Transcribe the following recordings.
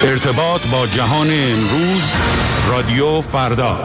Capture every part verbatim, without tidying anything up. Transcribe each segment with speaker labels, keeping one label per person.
Speaker 1: ارتباط با جهان امروز، رادیو فردا.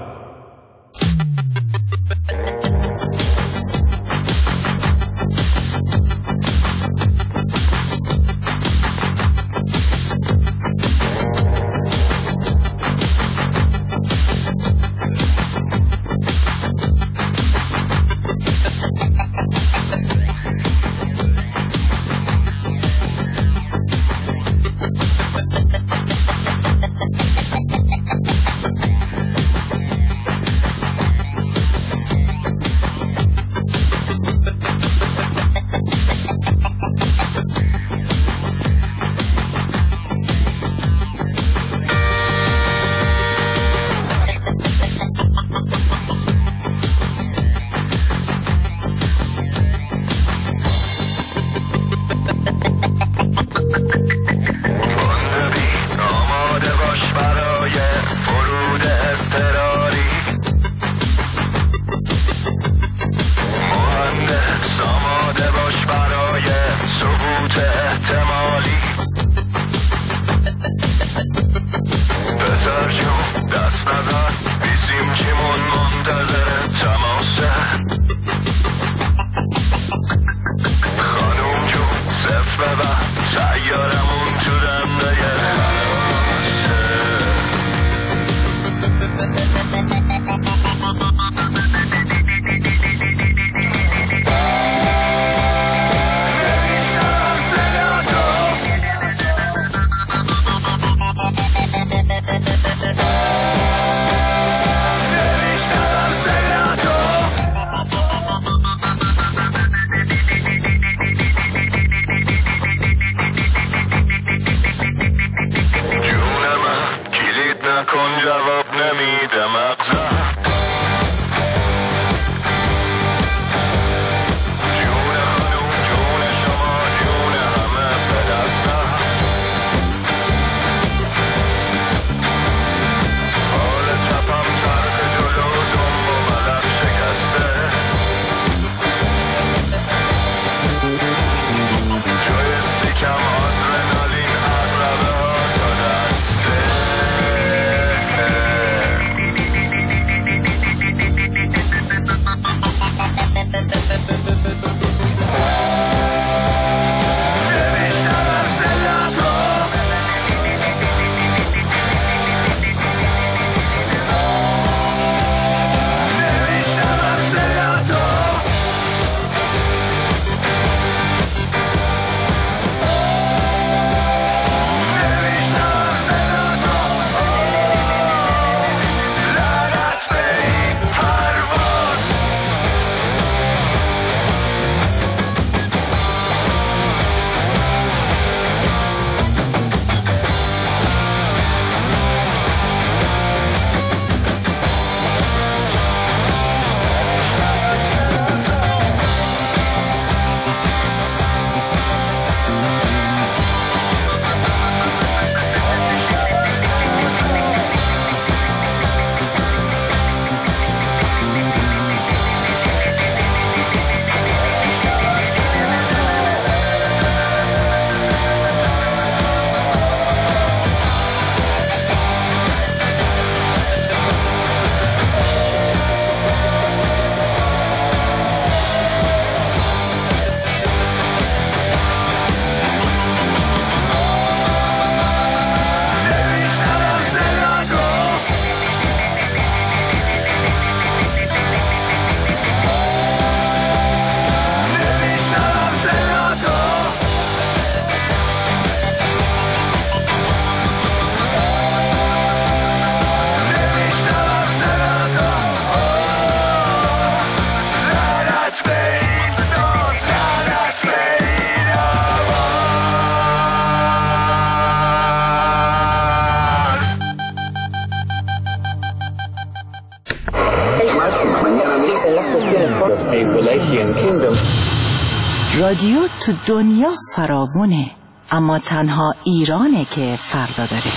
Speaker 2: رادیو تو دنیا فراوونه، اما تنها ایرانه که فردا داره.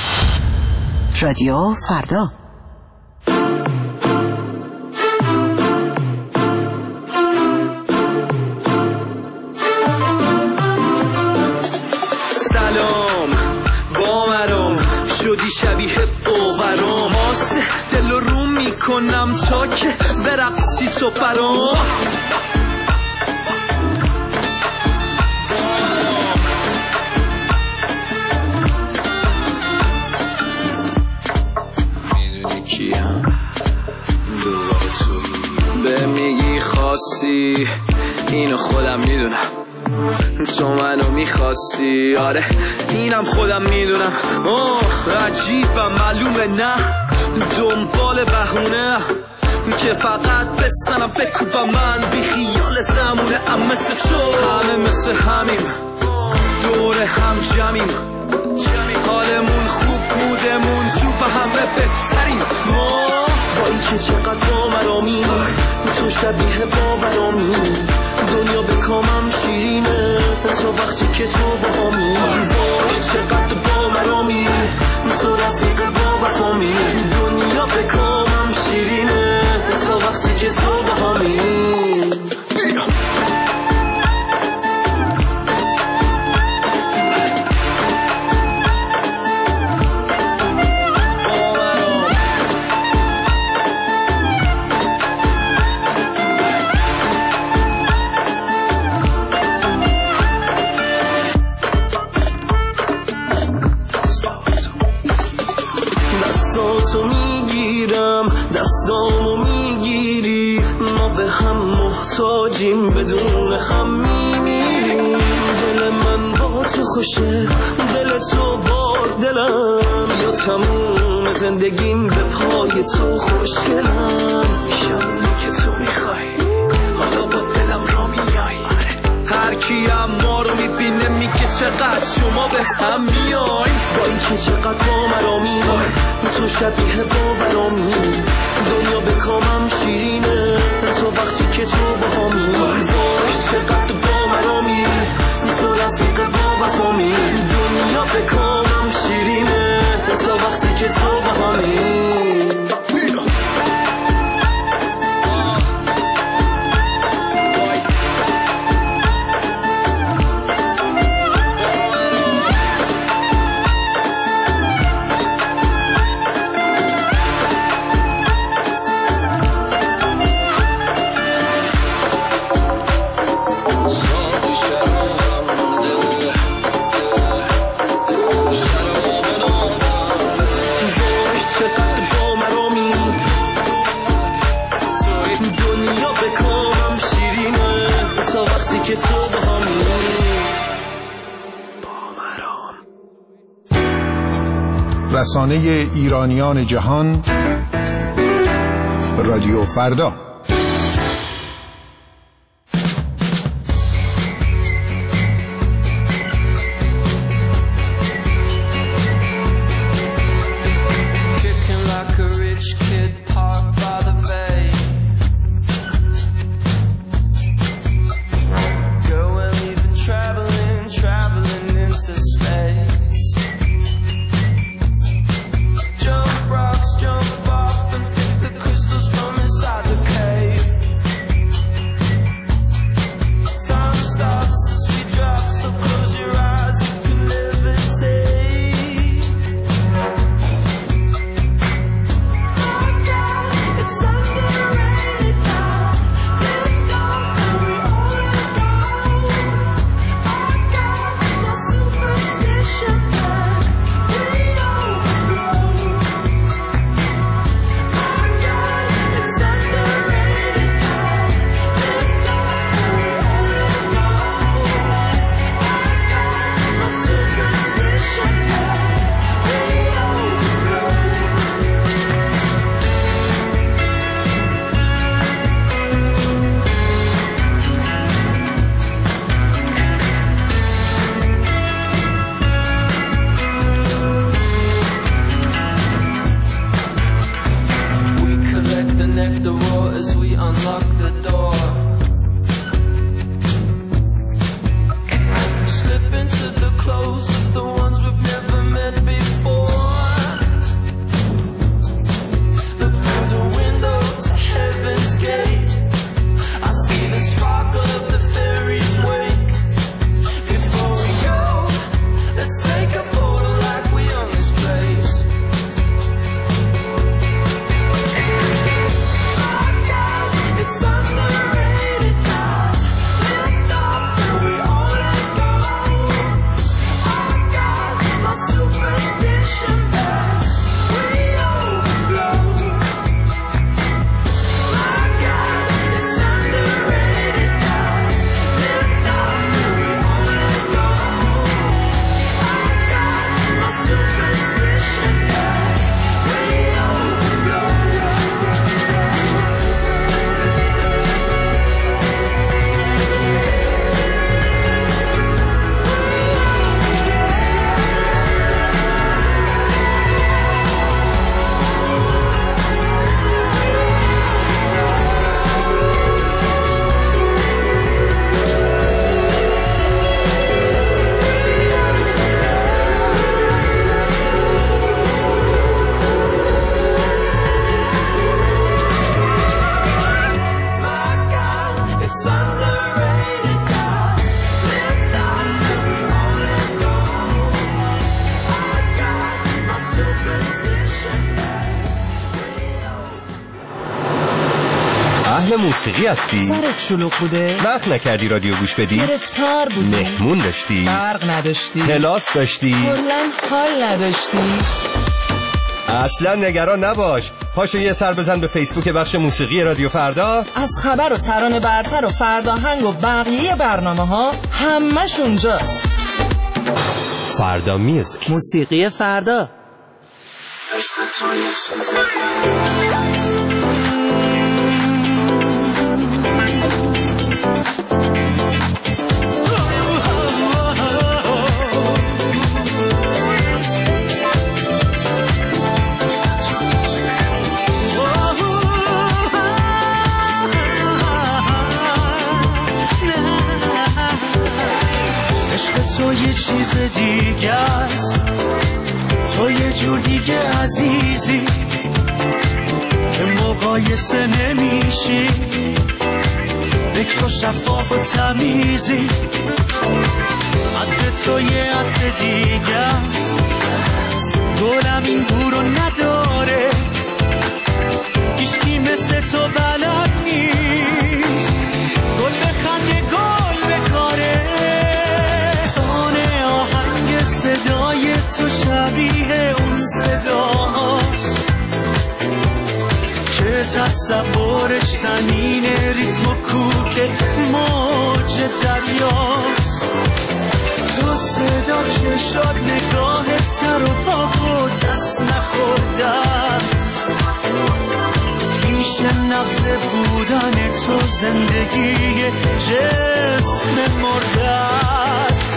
Speaker 2: رادیو فردا.
Speaker 3: سلام، با مرام میکنم تا که برقصی تو برام. میدونی کیم دوباره توی به میگی خواستی اینو خودم میدونم تو منو میخواستی. آره اینم خودم میدونم. اوه عجیبم معلومه نه دنبال بهونه که فقط بستنم بکوبم من بی خیال زمونه. ام مثل تو همه مثل همیم دور هم جمعیم حالمون خوب مودمون تو به همه بهتریم. وایی که چقدر باورامی تو شبیه باورامی دنیا به کامم شیرینه تا وقتی که تو باهامی. وای چقدر باورامی تو رفیق باورامی دنیا به کامم شیرینه تا وقتی که تو باهامی. دستاتو میگیرم دستامو میگیری ما به هم محتاجیم بدون هم میمیریم. دل من با تو خوشه دل تو با دلم یا تموم زندگیم به پای تو خوشگلم. شبونی که تو میخوای حالا با دلم را میای. هر کی هم ما رو میبینه میگه چقدر شما به هم میایم. وایی که چقدر با مرامی تو شبیه باورامی دنیا به کامم شیرینه تو وقتی که تو باهامی. وای چقدر با مرامی تو رفیق باورامی دنیا به کامم شیرینه تا وقتی که تو باهامی. که تو باهامی با مرام.
Speaker 4: رسانه ایرانیان جهان رادیو فردا.
Speaker 3: Jump rocks, jump off and pick the crystals from inside the cave.
Speaker 5: اهل موسیقی هستی؟
Speaker 2: سرت شلوغ بوده؟
Speaker 5: وقت نکردی رادیو گوش بدی؟
Speaker 2: گرفتار بودی؟
Speaker 5: مهمون داشتی؟
Speaker 2: برق نداشتی؟
Speaker 5: کلاس داشتی؟
Speaker 2: کلاً حال نداشتی؟
Speaker 5: اصلا نگران نباش، پاشو یه سر بزن به فیسبوک بخش موسیقی رادیو فردا.
Speaker 2: از خبر و ترانه برتر و فرداهنگ و بقیه برنامه ها همش اونجاست.
Speaker 5: فردا میوزیک،
Speaker 2: موسیقی فردا.
Speaker 6: تو یه چیز دیگه است، تو یه جور دیگه عزیزی که مقایسه نمیشی، بکر و شفاف و تمیزی. عطر تو یه عطر دیگه است، گلم این بورو نداره، هیچکی مثل تو بلد نیست، گل بخنده گل بکاره. صدای تو شبیه اون صداست که تصورش تنین ریتم و کوک موج دریاست. تو صدا چشات نگاه تر و پاک و دست نخورده است، پیش نبض بودن تو زندگی جسم مرده است.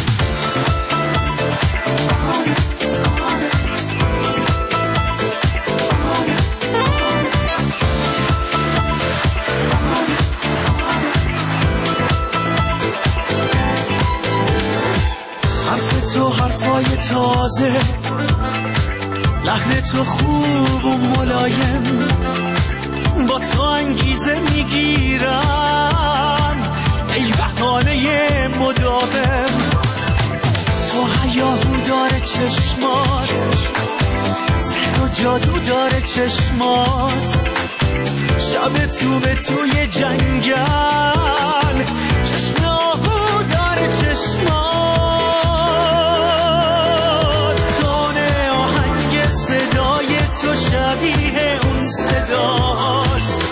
Speaker 6: حرف تو حرفای تازه، لحن تو خوب و ملایم، با تو انگیزه میگیرن ای بهانه مداوم. تو هیاهو داره چشمات، سحر و جادو داره چشمات، شب تو به توی جنگل، چشم آهو داره چشمات. تون آهنگ صدای تو شبیه اون صداست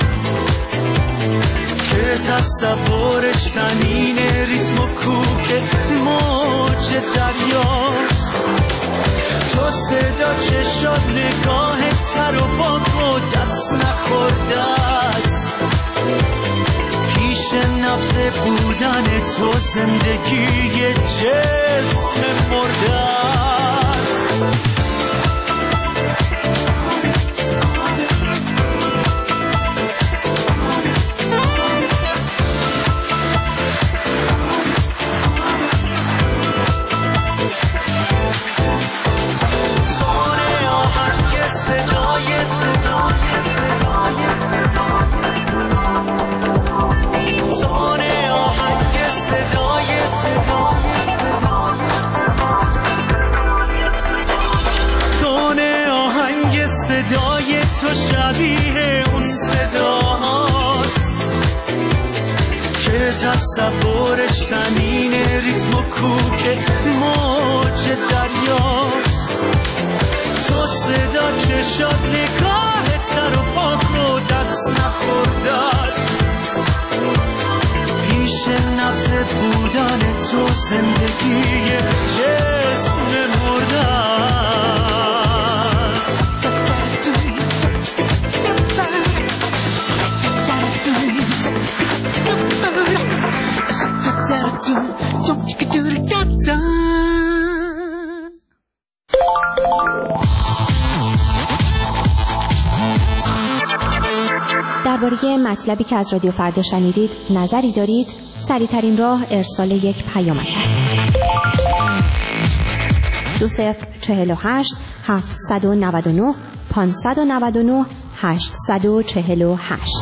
Speaker 6: که تصورش تنین ریتم و کوک موج دریاست. تو صدا چشات نگاه تر و پاک و دست نخورده است، پیش نبض بودن تو زندگی جسم مرده است. صدای تو شبیه اون صداست که تصورش تنین ریتم و کوک موج دریاست. تو صدا چشات نگاه تر و پاک و دست نخورده است، پیش نبض بودن تو زندگی جسم مرده است.
Speaker 7: درباره مطلبی که از رادیو فردا شنیدید نظری دارید؟ سریع‌ترین راه ارسال یک پیامک است. دو صفر چهل و هشت هفتصد و نود و نه پانصد و نود و نه هشتصد و چهل و هشت.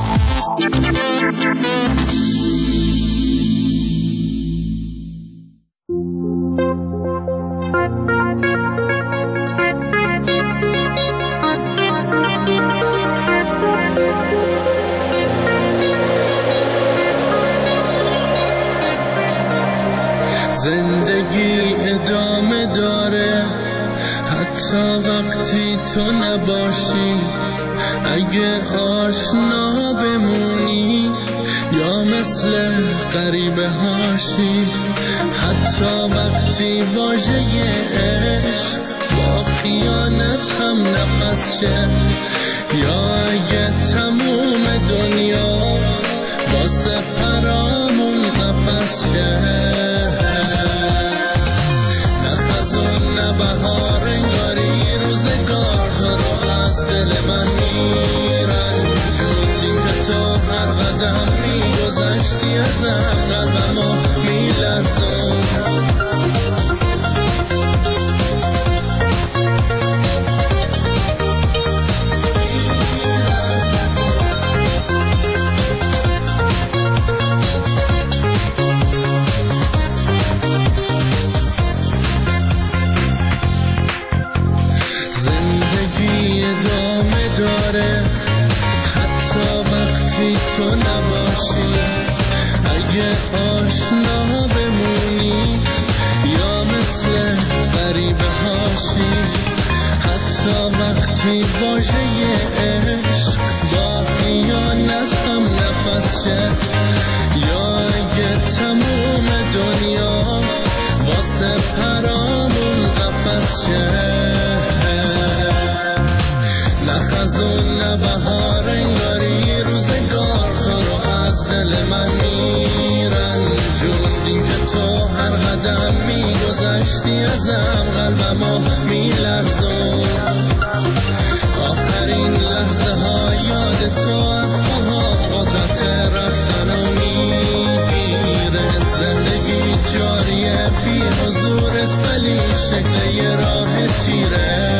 Speaker 8: حتی وقتی تو نباشی، اگه آشنا بمونی یا مثل غریبه هاشی، حتی وقتی واژه عشق با خیانت هم نفس شه، یا اگه تموم دنیا واسه پرامون قفس شه. نه خزون نه بهار، انگاری روزگار تو رو از دل من میرن، جونی که تو هر قدم میگذشتی ازم، قلبمو میلرزون. حتی وقتی تو نباشی، اگه آشنا بمونی یا مثل غریبه هاشی، حتی وقتی واژه عشق با خیانت هم نفس شه، یا اگه تموم دنیا واسه پرامون قفس شه. نه خزون نه بهار، انگاری روزگار تو رو از دل من میرن، جونی که تو هر قدم میگذشتی ازم، قلبمو میلرزون. آخرین لحظه ها یاد تو از پاها قدرت رفتن و میگیره، زندگی جاریه بی حضورت ولی شکل یه راه تیره.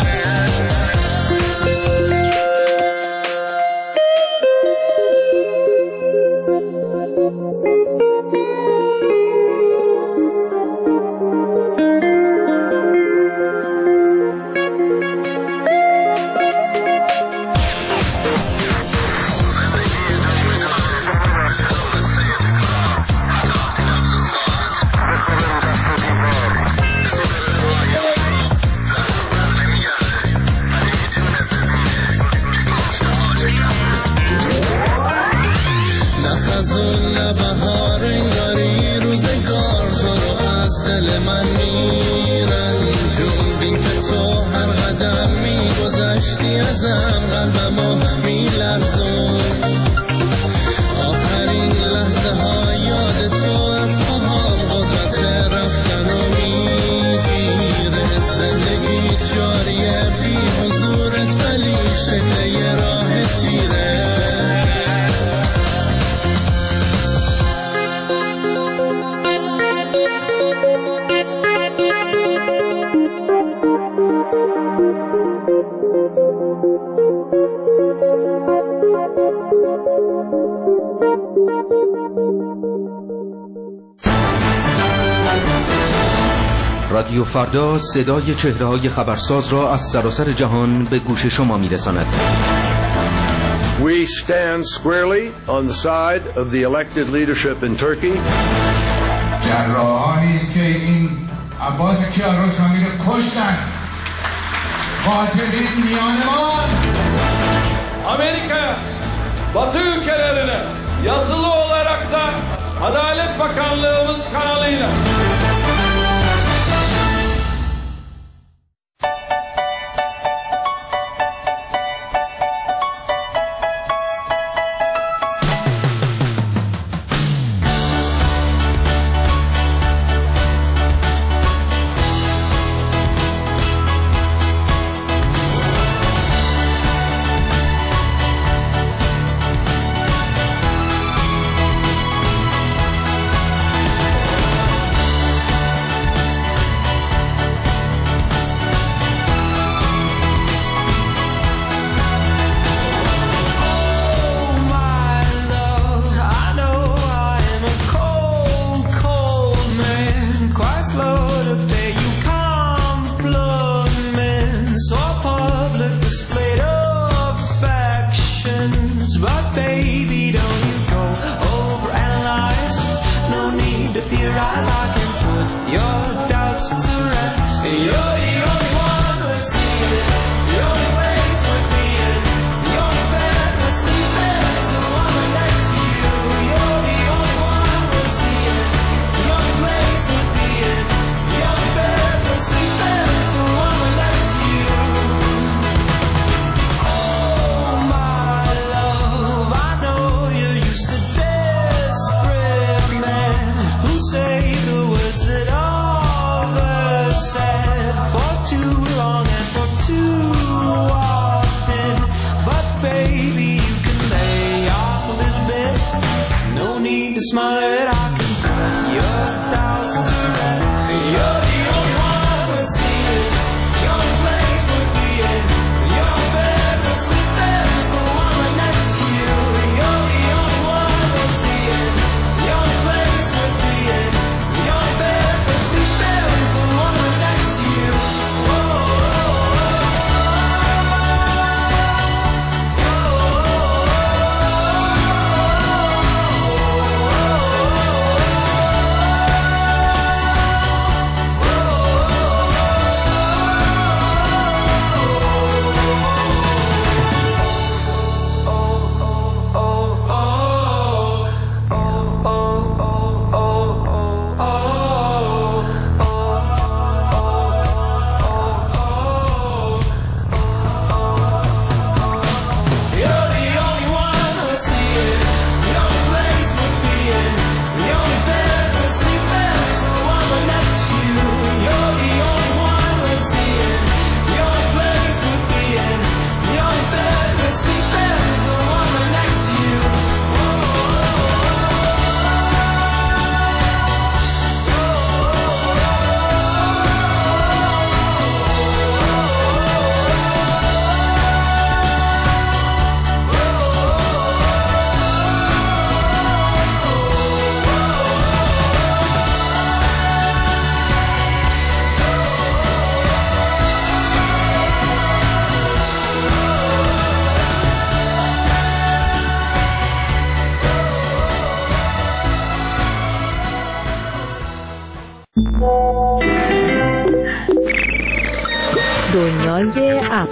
Speaker 1: رادیو فردا صدای چهره‌های خبرساز را از سراسر جهان به گوش شما می‌رساند.
Speaker 9: We stand squarely on the side of the elected leadership in Turkey.
Speaker 10: جراحانی است که این عباس کیارستمی رو کشتن. قاتلین میانمان.
Speaker 11: Amerika Batı ülkelerine yazılı olarak da Adalet Bakanlığımız kanalıyla
Speaker 12: دنیای اپ.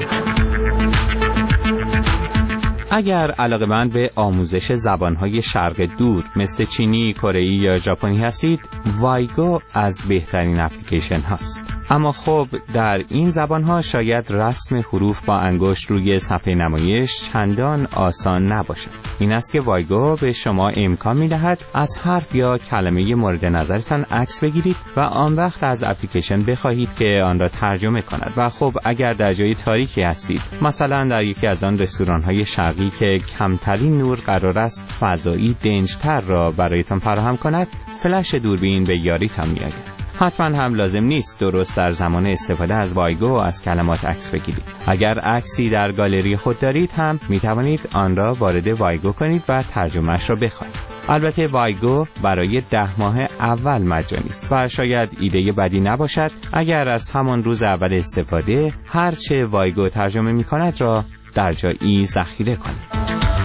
Speaker 13: اگر علاقه‌مند به آموزش زبان‌های شرق دور مثل چینی، کره‌ای یا ژاپنی هستید، وایگو از بهترین اپلیکیشن هاست. اما خب در این زبان‌ها شاید رسم حروف با انگشت روی صفحه نمایش چندان آسان نباشد. این است که وایگو به شما امکان می‌دهد از حرف یا کلمه مورد نظرتان عکس بگیرید و آن وقت از اپلیکیشن بخواهید که آن را ترجمه کند. و خب اگر در جای تاریکی هستید، مثلا در یکی از آن رستوران‌های شرقی که کمترین نور قرار است فضایی دنجتر را برایتان فراهم کند، فلش دوربین به یاریتان می‌آید. حتما هم لازم نیست درست در زمان استفاده از وایگو از کلمات عکس بگیرید. اگر عکسی در گالری خود دارید هم می توانید آن را وارد وایگو کنید و ترجمهش را بخوانید. البته وایگو برای ده ماه اول مجانی است و شاید ایده بدی نباشد اگر از همان روز اول استفاده هرچه وایگو ترجمه می کند را در جایی ذخیره کنید.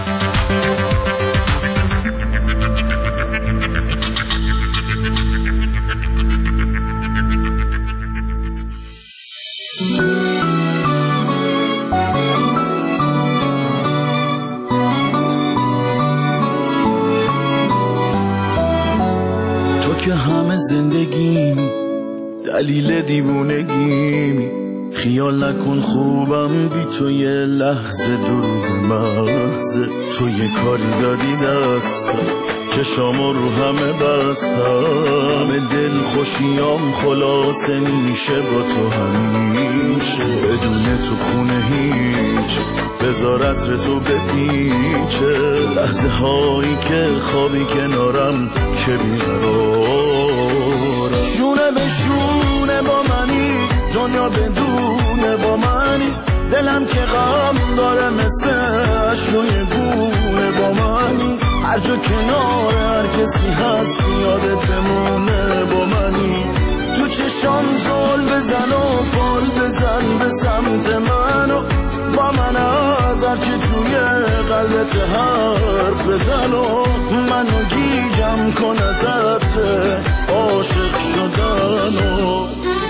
Speaker 8: تو که همه زندگیمی، دلیل دیوونگیمی، خیال نکن خوبم بی تو یه لحظه دروغ محضه. تو یه کاری دادی دستم، چشامو رو همه بستم، همه دل خوشیام خلاصه میشه با تو همیشه. بدون تو خونه هیچ، بذار عطر تو بپیچه، لحظه هایی که خوابی کنارم که بیقرارم. شونه به شونه با منی، دنیا بدونه با منی، دلم که غم داره مثل اشروی گونه با منی. هر جا کنار هر کسی هست یادت بمونه با منی. تو چشام زل بزن و بال بزن به سمت منو، با من از هرچی توی قلبت حرف بزن و منو گیجم کن ازت عاشق شدنو.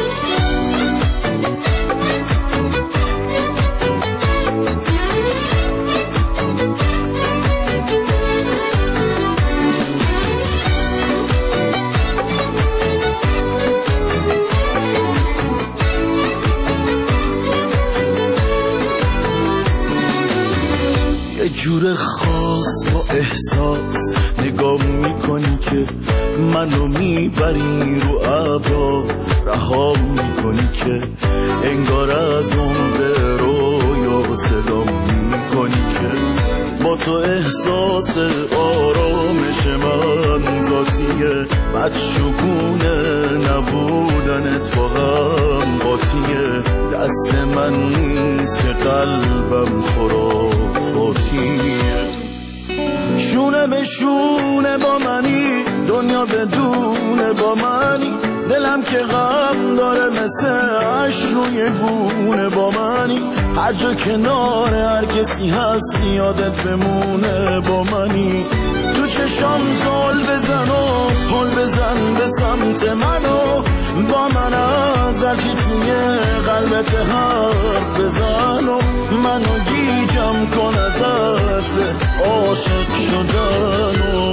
Speaker 8: جور خاص با احساس نگاه میکنی که منو میبری رو ابرا، رها میکنی که انگار از اون به رویا صدا میکنی که با تو احساس آرامش من ذاتیه، بدشگونه نبودنت با هم قاطیه. دست من نیست که قلبم خرافاتیه. شونه به شونه با منی، دنیا بدونه با منی، دلم که غم داره مثل اشروی گونه با منی. هر جا کنار هر کسی هست یادت بمونه با منی. تو چشام زل بزن و پل بزن به سمت منو، با من از هرچی توی قلبت حرف بزن و منو گیجم کن ازت عاشق شدنو.